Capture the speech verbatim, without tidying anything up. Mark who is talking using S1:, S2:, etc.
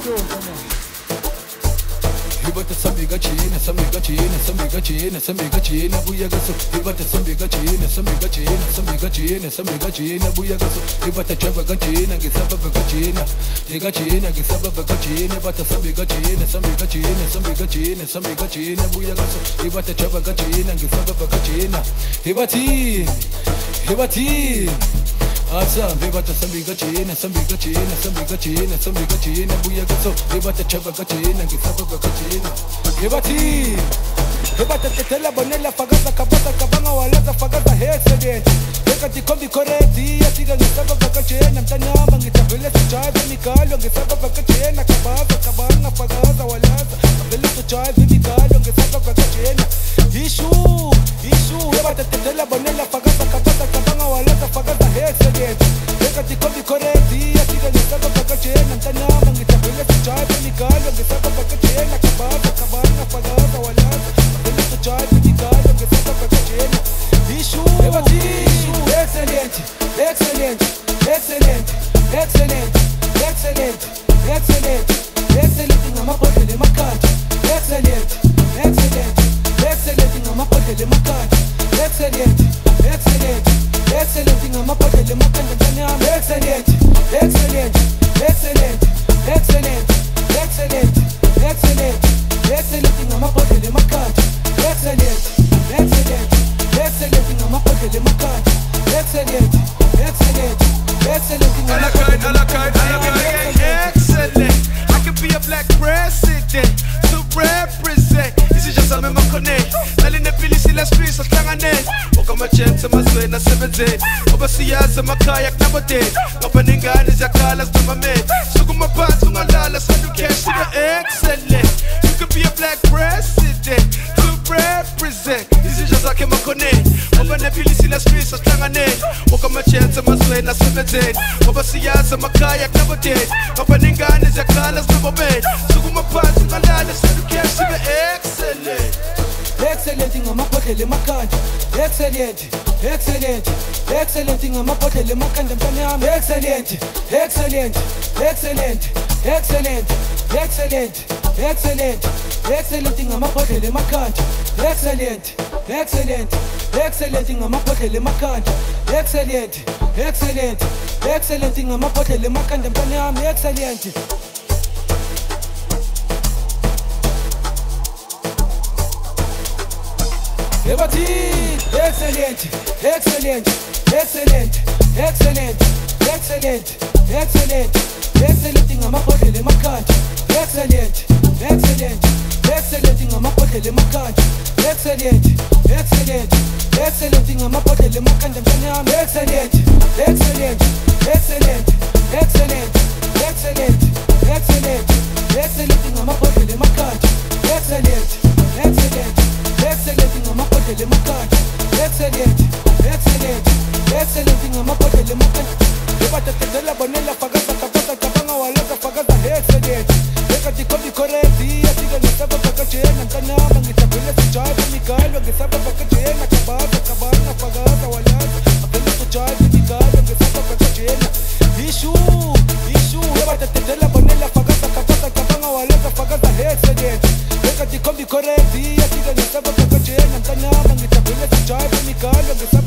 S1: Hibata sambiga china, sambiga china, sambiga china, sambiga china, buya gaso. Hibata sambiga china, sambiga china, sambiga china, sambiga china, buya gaso. Hibata chava gachina, gisaba gachina, diga china, gisaba gachina, bata sambiga china, sambiga china, sambiga china, sambiga china, buya gaso. Hibata chava gachina, gisaba gachina. Hibati, hibati. Asa, bebata sambiga china, sambiga china, sambiga china, sambiga china, buya gaso. Bebata chava gachina, gisaba gachina. Hebati, hebata tetela bonela fagaza kabata kabanga walaza fagaza excellent. Ekati kombi koreti, asiga ngisaba gachina, mtanyama ngitabele sichaze mikalo ngisaba gachina, kabaza kabanga fagaza walaza, abele sichaze mikalo ngisaba gachina. Ishu, ishu, hebata tetela bonela fagaza kabata kabanga walaza fagaza excellent. Ekati kombi koreti, asiga ngisaba gachina, mtanyama ngitabele sichaze mikalo ngisaba gachina, kabaza kabanga fagaza walaza, abele sichaze mikalo ngisaba gachina. Ishu, hebati, excellent, excellent, excellent, excellent, excellent, excellent, excellent ngamaphodele makati, excellent, excellent, excellent ngamaphodele makati, excellent, excellent, excellent ngamaphodele makati ntanyama, excellent, excellent, excellent, excellent, excellent, excellent, excellent ngamaphodele makati, excellent, excellent, excellent ngamaphodele makati, excellent, excellent, excellent
S2: Alakite, alakite, alakite, excellent. I can be a black president to represent. This is just a memo connect. Nali nepili sila streets of Tanganet. Oka machete mazwena seventeen. Obasiyaza makaya knabote. Kapaningani zakala stamame. Suguma pass ungalala sandu cash to the excellent. You can be a black president to represent. This is just a memo connect. Oka nepili sila streets of Tanganet. Oka machete mazwena seventeen. Obasiyaza makaya knabote. Kapaningani zakala stamame. Suguma pass ungalala sandu cash to the excellent.
S1: Excellent ngamaphodele makati, excellent, excellent, excellent ngamaphodele makati ntanyama, excellent, excellent, excellent, excellent, excellent, excellent, excellent ngamaphodele makati, excellent, excellent, excellent ngamaphodele makati, excellent, excellent, excellent ngamaphodele makati ntanyama, excellent. Hebati, excellent, excellent, excellent, excellent, excellent, excellent, excellent ngamaphodele makati, excellent, excellent, excellent ngamaphodele makati, excellent, excellent, excellent ngamaphodele makati ntanyama, excellent, excellent, excellent, excellent, excellent, excellent, excellent ngamaphodele makati, excellent, excellent, excellent ngamaphodele makati, excellent, excellent, excellent ngamaphodele makati. Hebata tetela bonela fagaza kabata kabanga walaza fagaza excellent. Ekati kombi koreti, asiga ngisaba gachina, ntanyama ngitabele sichaze mikalo ngisaba gachina, kabaza kabanga fagaza walaza, abele sichaze mikalo ngisaba gachina. Ishu, ishu, hebata tetela bonela fagaza kabata kabanga walaza fagaza excellent. Ekati kombi koreti, asiga ngisaba gachina, ntanyama ngitabele sichaze mikalo ngisaba